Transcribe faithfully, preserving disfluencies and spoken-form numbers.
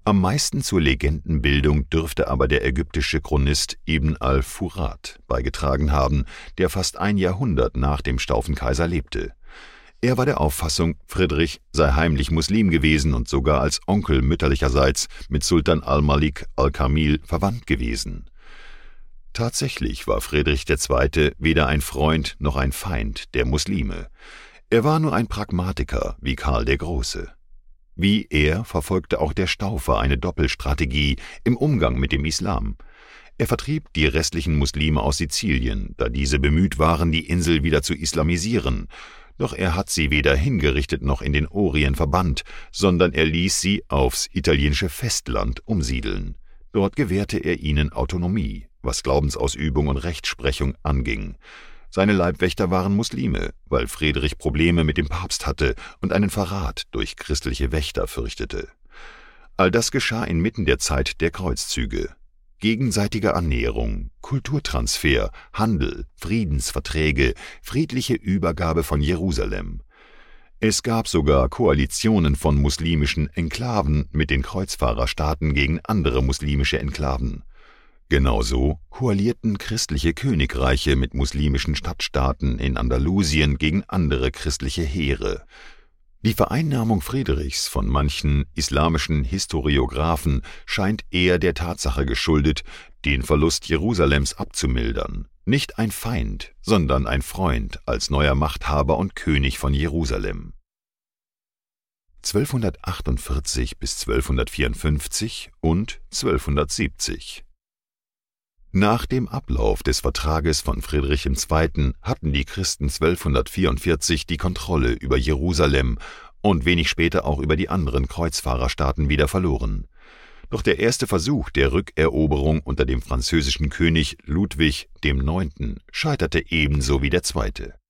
Am meisten zur Legendenbildung dürfte aber der ägyptische Chronist Ibn al-Furat beigetragen haben, der fast ein Jahrhundert nach dem Staufenkaiser lebte. Er war der Auffassung, Friedrich sei heimlich Muslim gewesen und sogar als Onkel mütterlicherseits mit Sultan al-Malik al-Kamil verwandt gewesen. Tatsächlich war Friedrich der Zweite weder ein Freund noch ein Feind der Muslime. Er war nur ein Pragmatiker wie Karl der Große. Wie er verfolgte auch der Staufer eine Doppelstrategie im Umgang mit dem Islam. Er vertrieb die restlichen Muslime aus Sizilien, da diese bemüht waren, die Insel wieder zu islamisieren. Doch er hat sie weder hingerichtet noch in den Orient verbannt, sondern er ließ sie aufs italienische Festland umsiedeln. Dort gewährte er ihnen Autonomie, was Glaubensausübung und Rechtsprechung anging. Seine Leibwächter waren Muslime, weil Friedrich Probleme mit dem Papst hatte und einen Verrat durch christliche Wächter fürchtete. All das geschah inmitten der Zeit der Kreuzzüge. Gegenseitige Annäherung, Kulturtransfer, Handel, Friedensverträge, friedliche Übergabe von Jerusalem. Es gab sogar Koalitionen von muslimischen Enklaven mit den Kreuzfahrerstaaten gegen andere muslimische Enklaven. Genauso koalierten christliche Königreiche mit muslimischen Stadtstaaten in Andalusien gegen andere christliche Heere. Die Vereinnahmung Friedrichs von manchen islamischen Historiographen scheint eher der Tatsache geschuldet, den Verlust Jerusalems abzumildern. Nicht ein Feind, sondern ein Freund als neuer Machthaber und König von Jerusalem. zwölfhundertachtundvierzig bis zwölfhundertvierundfünfzig und zwölfhundertsiebzig. Nach dem Ablauf des Vertrages von Friedrich der Zweite. hatten die Christen zwölfhundertvierundvierzig die Kontrolle über Jerusalem und wenig später auch über die anderen Kreuzfahrerstaaten wieder verloren. Doch der erste Versuch der Rückeroberung unter dem französischen König Ludwig dem Neunten scheiterte ebenso wie der zweite.